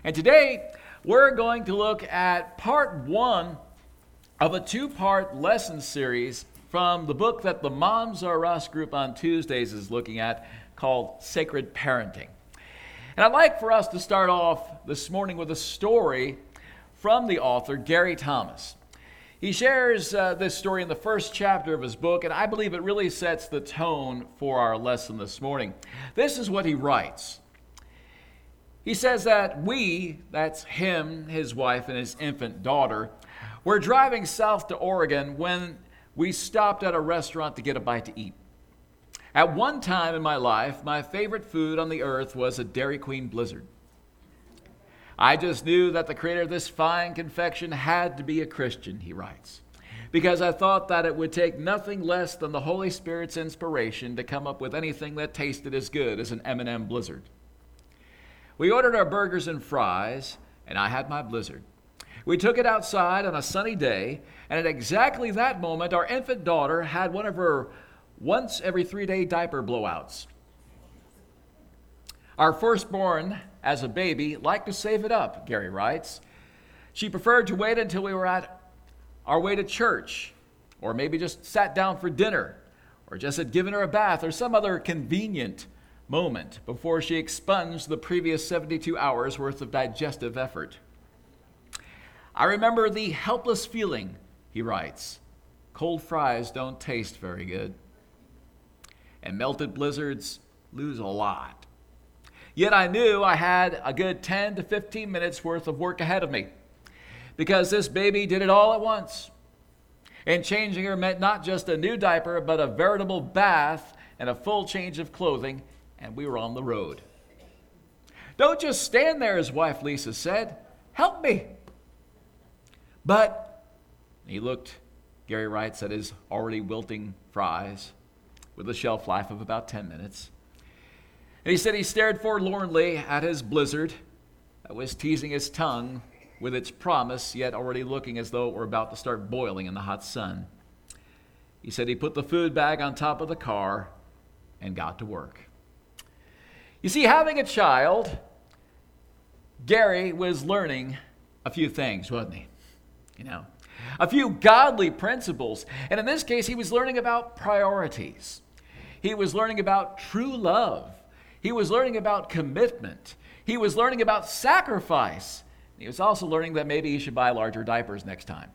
And today, we're going to look at part one of a two-part lesson series from the book that the Moms R Us group on Tuesdays is looking at called Sacred Parenting. And I'd like for us to start off this morning with a story from the author, Gary Thomas. He shares this story in the first chapter of his book, and I believe it really sets the tone for our lesson this morning. This is what he writes. He says that we, that's him, his wife, and his infant daughter, were driving south to Oregon when we stopped at a restaurant to get a bite to eat. At one time in my life, my favorite food on the earth was a Dairy Queen Blizzard. I just knew that the creator of this fine confection had to be a Christian, he writes, because I thought that it would take nothing less than the Holy Spirit's inspiration to come up with anything that tasted as good as an M&M Blizzard. We ordered our burgers and fries, and I had my Blizzard. We took it outside on a sunny day, and at exactly that moment, our infant daughter had one of her once every 3-day diaper blowouts. Our firstborn, as a baby, liked to save it up, Gary writes. She preferred to wait until we were at our way to church, or maybe just sat down for dinner, or just had given her a bath, or some other convenient moment before she expunged the previous 72 hours worth of digestive effort. I remember the helpless feeling, he writes. Cold fries don't taste very good, and melted blizzards lose a lot. Yet I knew I had a good 10 to 15 minutes worth of work ahead of me, because this baby did it all at once. And changing her meant not just a new diaper, but a veritable bath and a full change of clothing, and we were on the road. Don't just stand there, his wife Lisa said. Help me. But he looked, Gary writes, at his already wilting fries with a shelf life of about 10 minutes. And he said he stared forlornly at his Blizzard that was teasing his tongue with its promise, yet already looking as though it were about to start boiling in the hot sun. He said he put the food bag on top of the car and got to work. You see, having a child, Gary was learning a few things, wasn't he? A few godly principles. And in this case, he was learning about priorities. He was learning about true love. He was learning about commitment. He was learning about sacrifice. He was also learning that maybe he should buy larger diapers next time.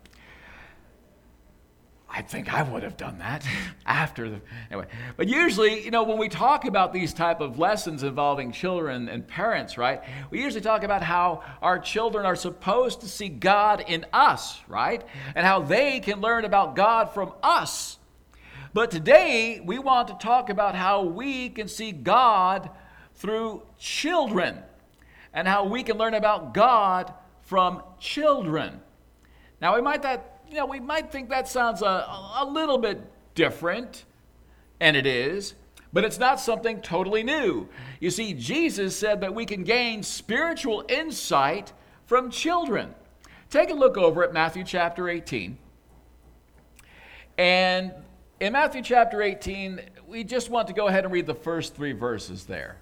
I think I would have done that anyway. But usually, when we talk about these type of lessons involving children and parents, right, we usually talk about how our children are supposed to see God in us, right, and how they can learn about God from us. But today, we want to talk about how we can see God through children and how we can learn about God from children. Now, we might think that sounds a little bit different, and it is, but it's not something totally new. You see, Jesus said that we can gain spiritual insight from children. Take a look over at Matthew chapter 18. And in Matthew chapter 18, we just want to go ahead and read the first 3 verses there.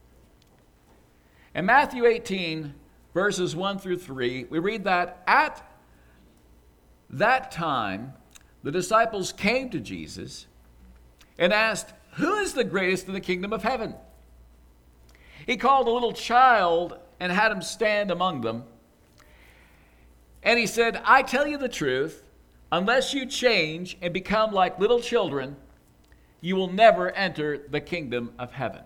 In Matthew 18, verses 1 through 3, we read that at that time, the disciples came to Jesus and asked, "Who is the greatest in the kingdom of heaven?" He called a little child and had him stand among them. And he said, "I tell you the truth, unless you change and become like little children, you will never enter the kingdom of heaven."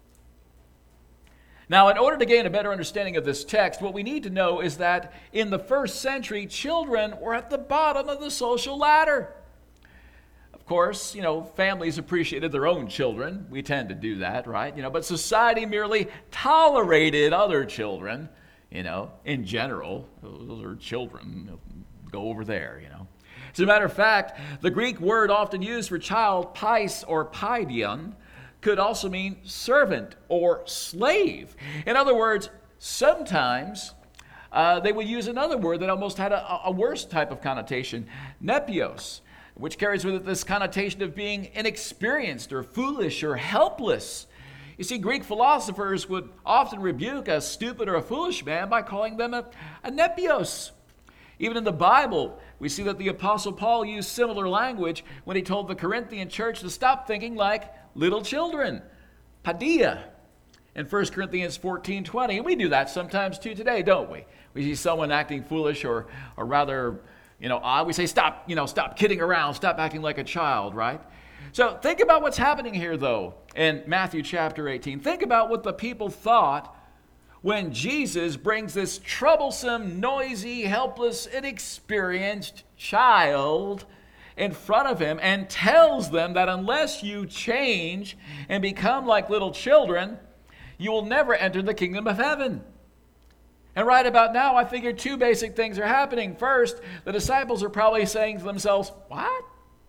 Now, in order to gain a better understanding of this text, what we need to know is that in the first century, children were at the bottom of the social ladder. Of course, families appreciated their own children. We tend to do that, right? But society merely tolerated other children, in general. Those are children. Go over there, As a matter of fact, the Greek word often used for child, pais or paidion, could also mean servant or slave. In other words, sometimes they would use another word that almost had a worse type of connotation, nepios, which carries with it this connotation of being inexperienced or foolish or helpless. You see, Greek philosophers would often rebuke a stupid or a foolish man by calling them a nepios. Even in the Bible, we see that the Apostle Paul used similar language when he told the Corinthian church to stop thinking like little children, paideia, in 1 Corinthians 14:20. And we do that sometimes too today, don't we? We see someone acting foolish or rather, odd. We say, stop kidding around, stop acting like a child, right? So think about what's happening here, though, in Matthew chapter 18. Think about what the people thought when Jesus brings this troublesome, noisy, helpless, inexperienced child in front of him and tells them that unless you change and become like little children, you will never enter the kingdom of heaven. And right about now, I figure two basic things are happening. First, the disciples are probably saying to themselves, what?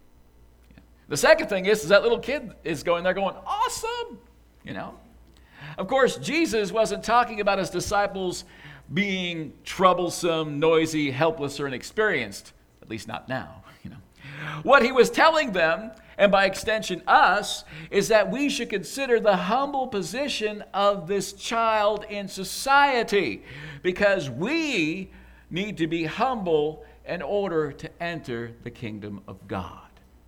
The second thing is that little kid is going there going, awesome, Of course, Jesus wasn't talking about his disciples being troublesome, noisy, helpless, or inexperienced, at least not now, What he was telling them, and by extension us, is that we should consider the humble position of this child in society, because we need to be humble in order to enter the kingdom of God.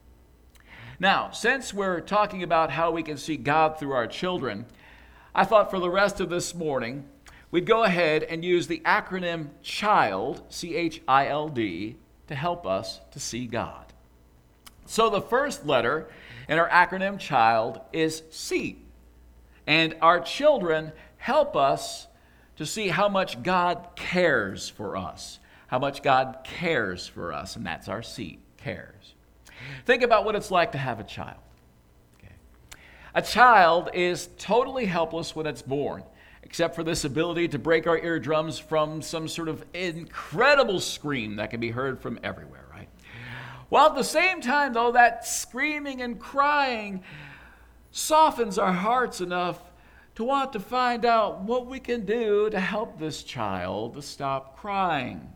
Now, since we're talking about how we can see God through our children, I thought for the rest of this morning, we'd go ahead and use the acronym CHILD, C-H-I-L-D, to help us to see God. So the first letter in our acronym CHILD is C. And our children help us to see how much God cares for us. How much God cares for us, and that's our C, cares. Think about what it's like to have a child. Okay. A child is totally helpless when it's born, except for this ability to break our eardrums from some sort of incredible scream that can be heard from everywhere, right? While at the same time, though, that screaming and crying softens our hearts enough to want to find out what we can do to help this child to stop crying,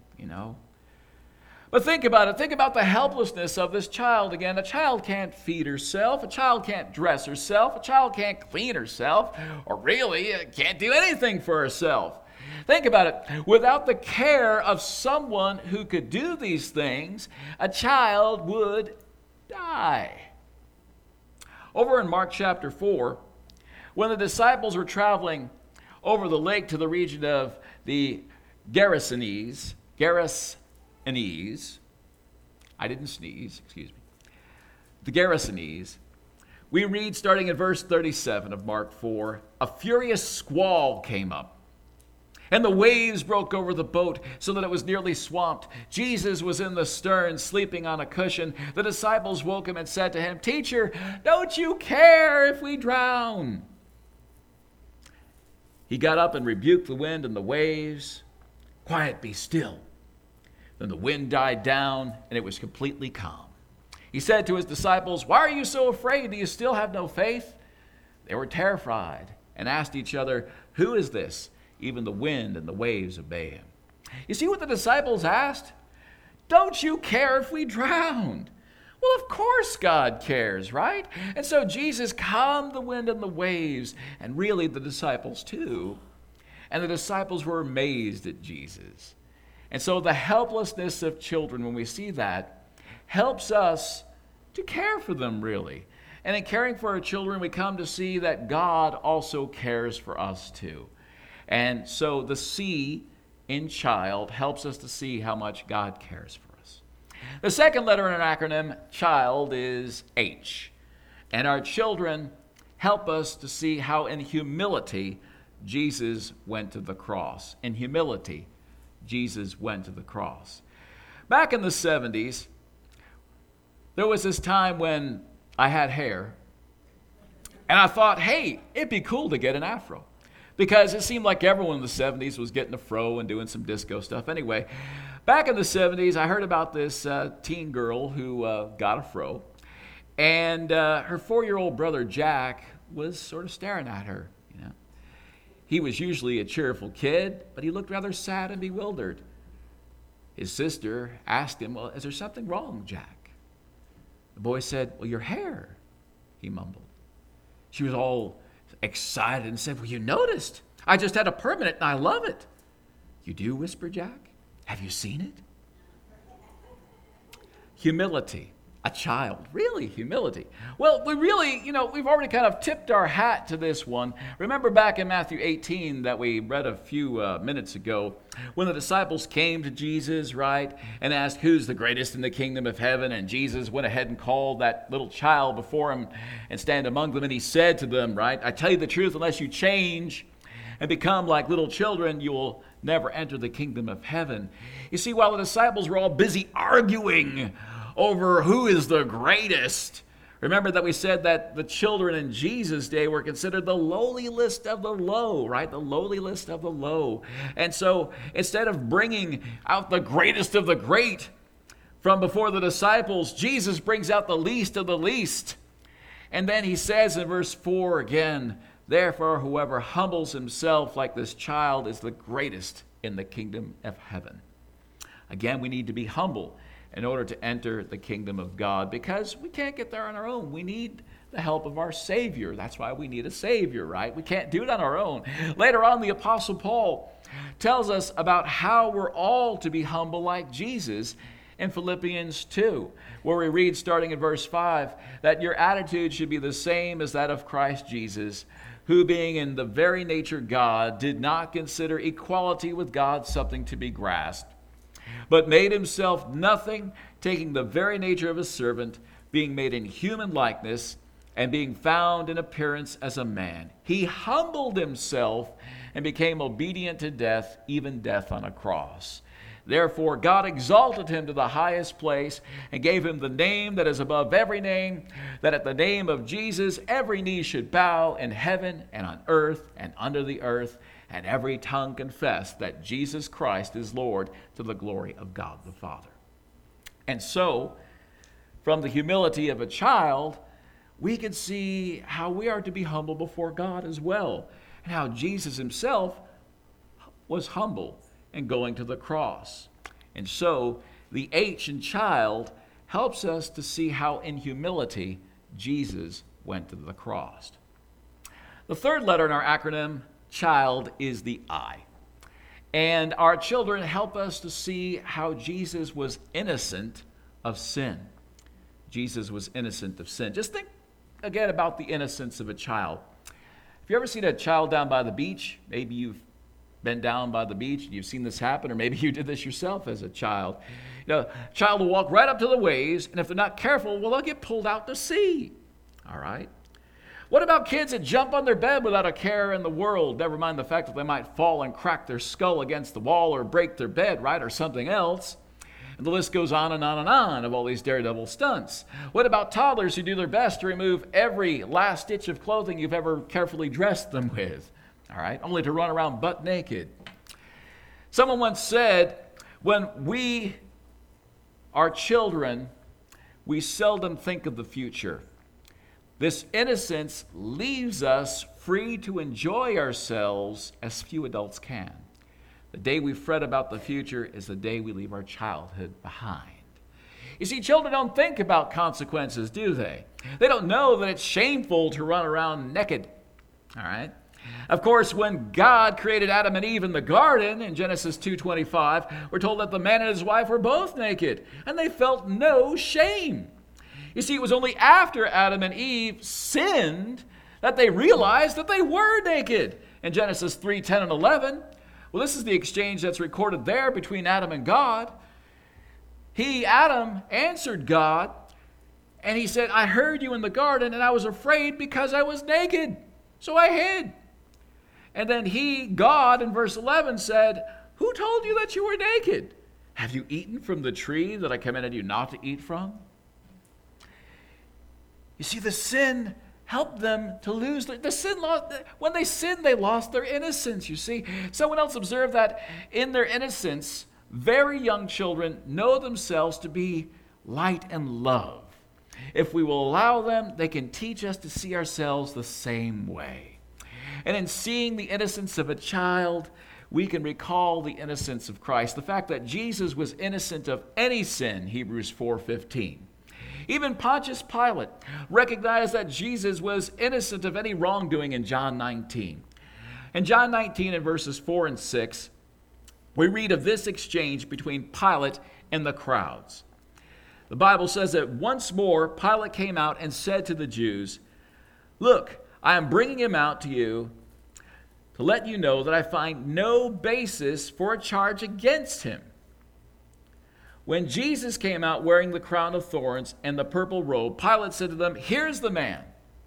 But think about it. Think about the helplessness of this child again. A child can't feed herself. A child can't dress herself. A child can't clean herself. Or really, can't do anything for herself. Think about it. Without the care of someone who could do these things, a child would die. Over in Mark chapter 4, when the disciples were traveling over the lake to the region of the Gerasenes, I didn't sneeze, excuse me. The Gerasenes, we read starting in verse 37 of Mark 4, a furious squall came up, and the waves broke over the boat so that it was nearly swamped. Jesus was in the stern, sleeping on a cushion. The disciples woke him and said to him, "Teacher, don't you care if we drown?" He got up and rebuked the wind and the waves. "Quiet, be still." Then the wind died down, and it was completely calm. He said to his disciples, "Why are you so afraid? Do you still have no faith?" They were terrified and asked each other, "Who is this? Even the wind and the waves obey him." You see what the disciples asked? Don't you care if we drowned? Well, of course God cares, right? And so Jesus calmed the wind and the waves, and really the disciples too. And the disciples were amazed at Jesus. And so the helplessness of children, when we see that, helps us to care for them, really. And in caring for our children, we come to see that God also cares for us too. And so the C in child helps us to see how much God cares for us. The second letter in our acronym, CHILD, is H. And our children help us to see how in humility Jesus went to the cross. In humility, Jesus went to the cross. Back in the 70s, there was this time when I had hair, and I thought, hey, it'd be cool to get an afro, because it seemed like everyone in the 70s was getting a fro and doing some disco stuff. Anyway, back in the 70s, I heard about this teen girl who got a fro, and her 4-year-old brother, Jack, was sort of staring at her. He was usually a cheerful kid, but he looked rather sad and bewildered. His sister asked him, "Well, is there something wrong, Jack?" The boy said, "Well, your hair," he mumbled. She was all excited and said, well, you noticed. I just had a permanent and I love it. You do, whispered Jack. Have you seen it? Humility. A child. Really, humility. Well, we've already kind of tipped our hat to this one. Remember back in Matthew 18 that we read a few minutes ago, when the disciples came to Jesus, right, and asked, who's the greatest in the kingdom of heaven? And Jesus went ahead and called that little child before him and stand among them. And he said to them, right, I tell you the truth, unless you change and become like little children, you will never enter the kingdom of heaven. You see, while the disciples were all busy arguing over who is the greatest, remember that we said that the children in Jesus' day were considered the lowliest of the low, right? The lowliest of the low. And so instead of bringing out the greatest of the great from before the disciples, Jesus brings out the least of the least. And then he says in verse 4 again, therefore, whoever humbles himself like this child is the greatest in the kingdom of heaven. Again, we need to be humble in order to enter the kingdom of God, because we can't get there on our own. We need the help of our Savior. That's why we need a Savior, right? We can't do it on our own. Later on, the Apostle Paul tells us about how we're all to be humble like Jesus in Philippians 2, where we read, starting in verse 5, that your attitude should be the same as that of Christ Jesus, who being in the very nature God, did not consider equality with God something to be grasped, but made himself nothing, taking the very nature of a servant, being made in human likeness, and being found in appearance as a man. He humbled himself and became obedient to death, even death on a cross. Therefore, God exalted him to the highest place and gave him the name that is above every name, that at the name of Jesus every knee should bow in heaven and on earth and under the earth, and every tongue confess that Jesus Christ is Lord, to the glory of God the Father. And so, from the humility of a child, we can see how we are to be humble before God as well, and how Jesus himself was humble in going to the cross. And so, the H in child helps us to see how in humility Jesus went to the cross. The third letter in our acronym, child, is the I. And our children help us to see how Jesus was innocent of sin. Jesus was innocent of sin. Just think again about the innocence of a child. Have you ever seen a child down by the beach? Maybe you've been down by the beach and you've seen this happen, or maybe you did this yourself as a child. A child will walk right up to the waves, and if they're not careful, well, they'll get pulled out to sea. All right? What about kids that jump on their bed without a care in the world? Never mind the fact that they might fall and crack their skull against the wall or break their bed, right, or something else. And the list goes on and on and on of all these daredevil stunts. What about toddlers who do their best to remove every last stitch of clothing you've ever carefully dressed them with? All right, only to run around butt naked. Someone once said, when we are children, we seldom think of the future. This innocence leaves us free to enjoy ourselves as few adults can. The day we fret about the future is the day we leave our childhood behind. You see, children don't think about consequences, do they? They don't know that it's shameful to run around naked. All right? Of course, when God created Adam and Eve in the garden in Genesis 2:25, we're told that the man and his wife were both naked, and they felt no shame. You see, it was only after Adam and Eve sinned that they realized that they were naked. In Genesis 3:10 and 11, well, this is the exchange that's recorded there between Adam and God. Adam, answered God, and he said, I heard you in the garden, and I was afraid because I was naked, so I hid. And then God, in verse 11 said, who told you that you were naked? Have you eaten from the tree that I commanded you not to eat from? You see, the sin helped them to lose when they sinned, they lost their innocence, you see. Someone else observed that in their innocence, very young children know themselves to be light and love. If we will allow them, they can teach us to see ourselves the same way. And in seeing the innocence of a child, we can recall the innocence of Christ. The fact that Jesus was innocent of any sin, Hebrews 4:15. Even Pontius Pilate recognized that Jesus was innocent of any wrongdoing in John 19. In John 19, in verses 4 and 6, we read of this exchange between Pilate and the crowds. The Bible says that once more Pilate came out and said to the Jews, "Look, I am bringing him out to you to let you know that I find no basis for a charge against him." When Jesus came out wearing the crown of thorns and the purple robe, Pilate said to them, "Here's the man."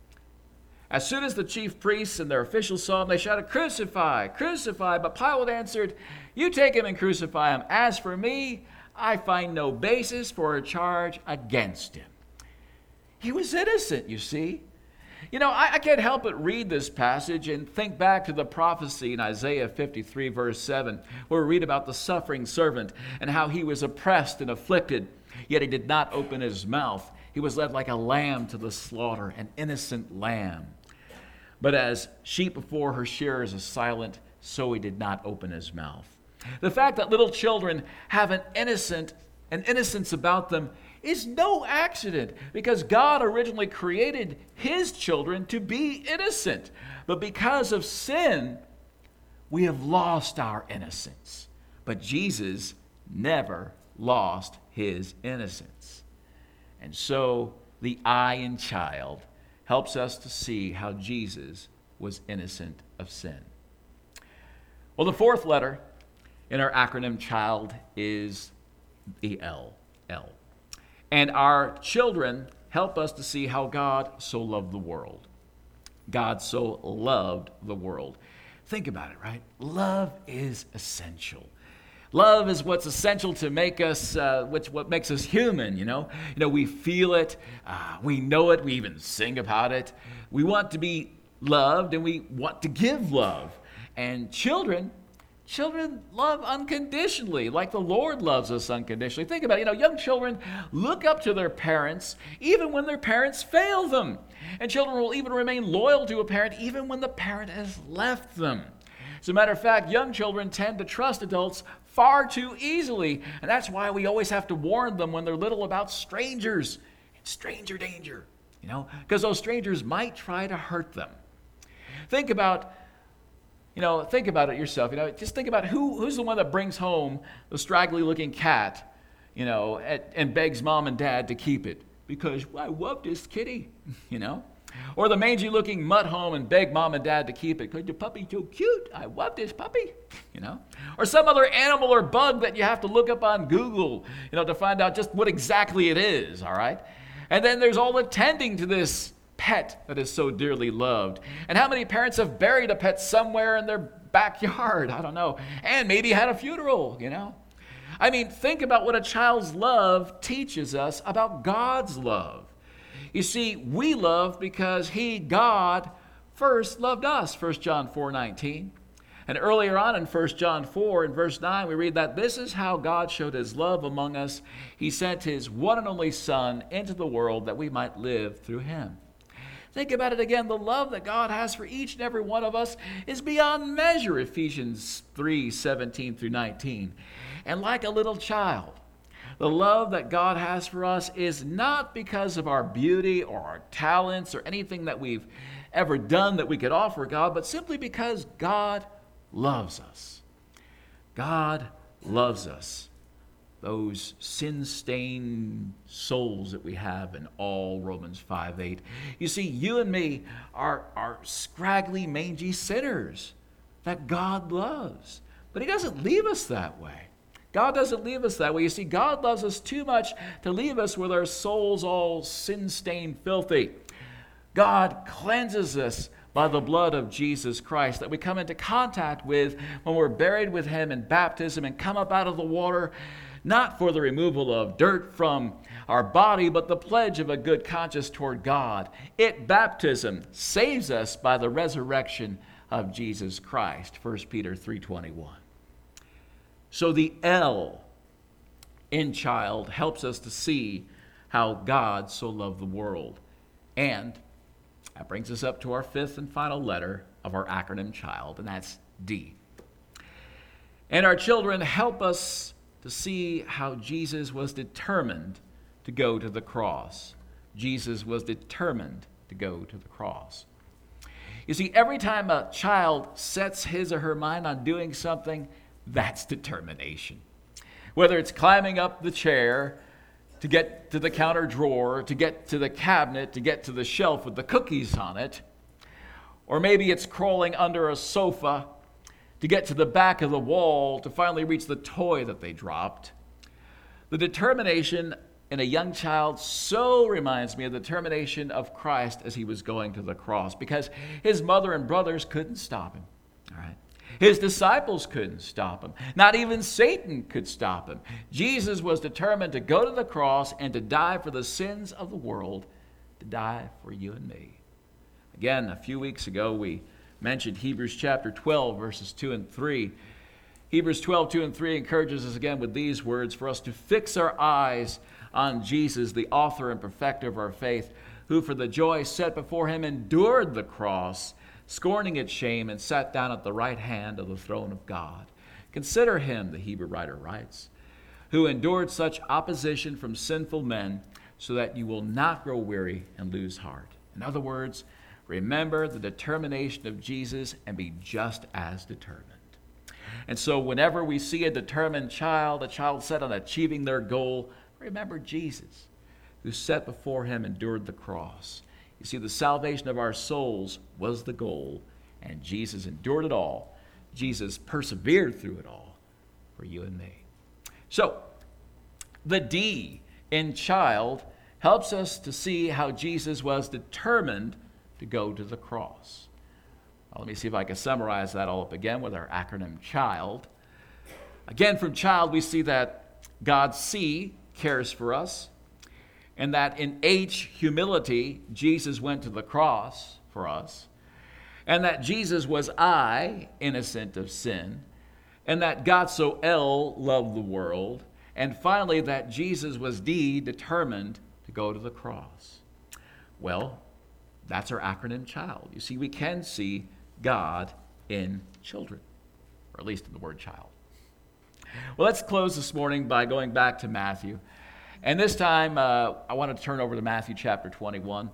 As soon as the chief priests and their officials saw him, they shouted, "Crucify, crucify." But Pilate answered, "You take him and crucify him. As for me, I find no basis for a charge against him." He was innocent, you see. You know, I can't help but read this passage and think back to the prophecy in Isaiah 53, verse 7, where we read about the suffering servant and how he was oppressed and afflicted, yet he did not open his mouth. He was led like a lamb to the slaughter, an innocent lamb. But as sheep before her shearers is silent, so he did not open his mouth. The fact that little children have an innocence about them is no accident, because God originally created his children to be innocent. But because of sin, we have lost our innocence. But Jesus never lost his innocence. And so the I in child helps us to see how Jesus was innocent of sin. Well, the fourth letter in our acronym CHILD is the L. And our children help us to see how God so loved the world. God so loved the world. Think about it, right? Love is essential. Love is what's essential to make us, what makes us human, you know. We feel it, we know it, we even sing about it. We want to be loved and we want to give love. And children love unconditionally, like the Lord loves us unconditionally. Think about it. Young children look up to their parents even when their parents fail them. And children will even remain loyal to a parent even when the parent has left them. As a matter of fact, young children tend to trust adults far too easily. And that's why we always have to warn them when they're little about strangers and stranger danger, because those strangers might try to hurt them. Think about it yourself. Just think about who's the one that brings home the straggly-looking cat, and begs mom and dad to keep it because I love this kitty, Or the mangy-looking mutt home and beg mom and dad to keep it because the puppy's so cute. I love this puppy, Or some other animal or bug that you have to look up on Google, to find out just what exactly it is, all right? And then there's all the tending to this pet that is so dearly loved. And how many parents have buried a pet somewhere in their backyard? I don't know. And maybe had a funeral, I mean, think about what a child's love teaches us about God's love. You see, we love because God, first loved us, 1 John 4:19. And earlier on in 1 John 4, in verse 9, we read that this is how God showed his love among us. He sent his one and only Son into the world that we might live through him. Think about it again. The love that God has for each and every one of us is beyond measure, Ephesians 3:17 through 19. And like a little child, the love that God has for us is not because of our beauty or our talents or anything that we've ever done that we could offer God, but simply because God loves us. God loves us. Those sin-stained souls that we have in all Romans 5:8. You see, you and me are scraggly, mangy sinners that God loves. But he doesn't leave us that way. God doesn't leave us that way. You see, God loves us too much to leave us with our souls all sin-stained, filthy. God cleanses us by the blood of Jesus Christ that we come into contact with when we're buried with him in baptism and come up out of the water, not for the removal of dirt from our body, but the pledge of a good conscience toward God. Baptism saves us by the resurrection of Jesus Christ, 1 Peter 3:21. So the L in child helps us to see how God so loved the world. And that brings us up to our fifth and final letter of our acronym CHILD, and that's D. And our children help us to see how Jesus was determined to go to the cross. Jesus was determined to go to the cross. You see, every time a child sets his or her mind on doing something, that's determination. Whether it's climbing up the chair to get to the counter drawer, to get to the cabinet, to get to the shelf with the cookies on it, or maybe it's crawling under a sofa to get to the back of the wall to finally reach the toy that they dropped. The determination in a young child so reminds me of the determination of Christ as he was going to the cross, because his mother and brothers couldn't stop him. All right. His disciples couldn't stop him. Not even Satan could stop him. Jesus was determined to go to the cross and to die for the sins of the world, to die for you and me. Again, a few weeks ago, we mentioned Hebrews chapter 12, verses 2 and 3. Hebrews 12, 2 and 3 encourages us again with these words, for us to fix our eyes on Jesus, the author and perfecter of our faith, who for the joy set before him endured the cross, scorning its shame, and sat down at the right hand of the throne of God. Consider him, the Hebrew writer writes, who endured such opposition from sinful men, so that you will not grow weary and lose heart. In other words, remember the determination of Jesus and be just as determined. And so whenever we see a determined child, a child set on achieving their goal, remember Jesus, who set before him endured the cross. You see, the salvation of our souls was the goal, and Jesus endured it all. Jesus persevered through it all for you and me. So, the D in child helps us to see how Jesus was determined to go to the cross. Well, let me see if I can summarize that all up again with our acronym CHILD. Again, from child, we see that God C cares for us, and that in H, humility, Jesus went to the cross for us, and that Jesus was I, innocent of sin, and that God so L loved the world, and finally that Jesus was D, determined to go to the cross. Well, that's our acronym CHILD. You see, we can see God in children, or at least in the word child. Well, let's close this morning by going back to Matthew. And this time, I want to turn over to Matthew chapter 21.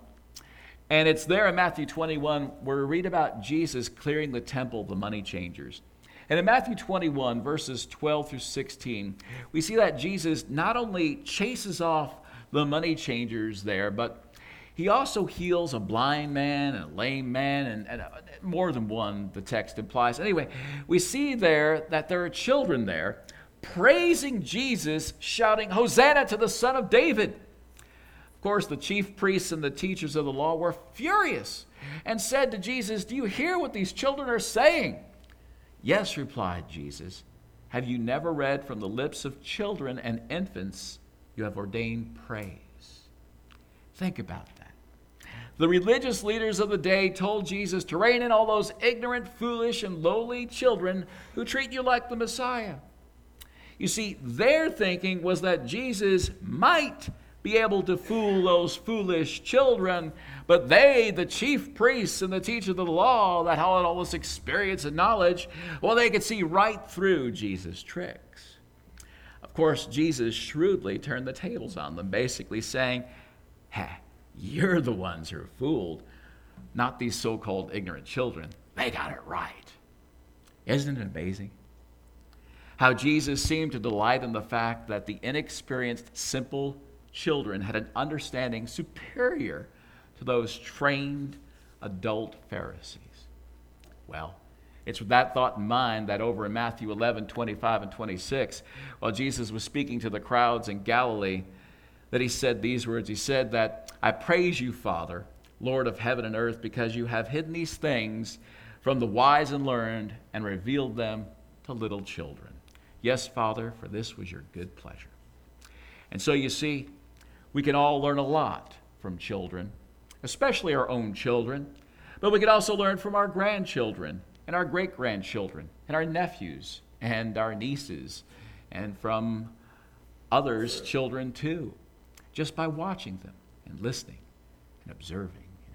And it's there in Matthew 21 where we read about Jesus clearing the temple of the money changers. And in Matthew 21, verses 12 through 16, we see that Jesus not only chases off the money changers there, but he also heals a blind man and a lame man, and more than one, the text implies. Anyway, we see there that there are children there praising Jesus, shouting, "Hosanna to the Son of David." Of course, the chief priests and the teachers of the law were furious and said to Jesus, "Do you hear what these children are saying?" "Yes," replied Jesus. "Have you never read, from the lips of children and infants you have ordained praise?" Think about that. The religious leaders of the day told Jesus to rein in all those ignorant, foolish, and lowly children who treat you like the Messiah. You see, their thinking was that Jesus might be able to fool those foolish children, but they, the chief priests and the teachers of the law that had all this experience and knowledge, well, they could see right through Jesus' tricks. Of course, Jesus shrewdly turned the tables on them, basically saying, "You're the ones who are fooled, not these so-called ignorant children. They got it right." Isn't it amazing how Jesus seemed to delight in the fact that the inexperienced, simple children had an understanding superior to those trained adult Pharisees? Well, it's with that thought in mind that over in Matthew 11, 25 and 26, while Jesus was speaking to the crowds in Galilee, that he said these words. He said that, "I praise you, Father, Lord of heaven and earth, because you have hidden these things from the wise and learned and revealed them to little children. Yes, Father, for this was your good pleasure." And so you see, we can all learn a lot from children, especially our own children, but we can also learn from our grandchildren and our great-grandchildren and our nephews and our nieces and from others' children too, just by watching them and listening and observing.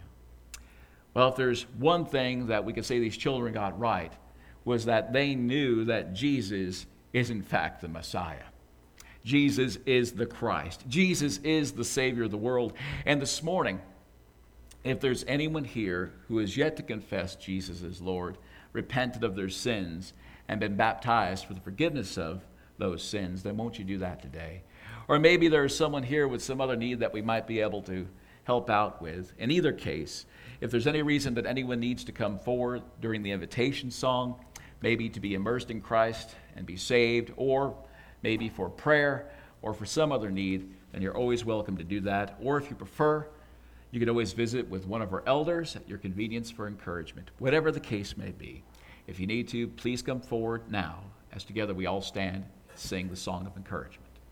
Well, if there's one thing that we could say these children got right, was that they knew that Jesus is in fact the Messiah. Jesus is the Christ. Jesus is the Savior of the world. And this morning, if there's anyone here who has yet to confess Jesus as Lord, repented of their sins, and been baptized for the forgiveness of those sins, then won't you do that today? Or maybe there's someone here with some other need that we might be able to help out with. In either case, if there's any reason that anyone needs to come forward during the invitation song, maybe to be immersed in Christ and be saved, or maybe for prayer or for some other need, then you're always welcome to do that. Or if you prefer, you can always visit with one of our elders at your convenience for encouragement. Whatever the case may be, if you need to, please come forward now as together we all stand and sing the song of encouragement.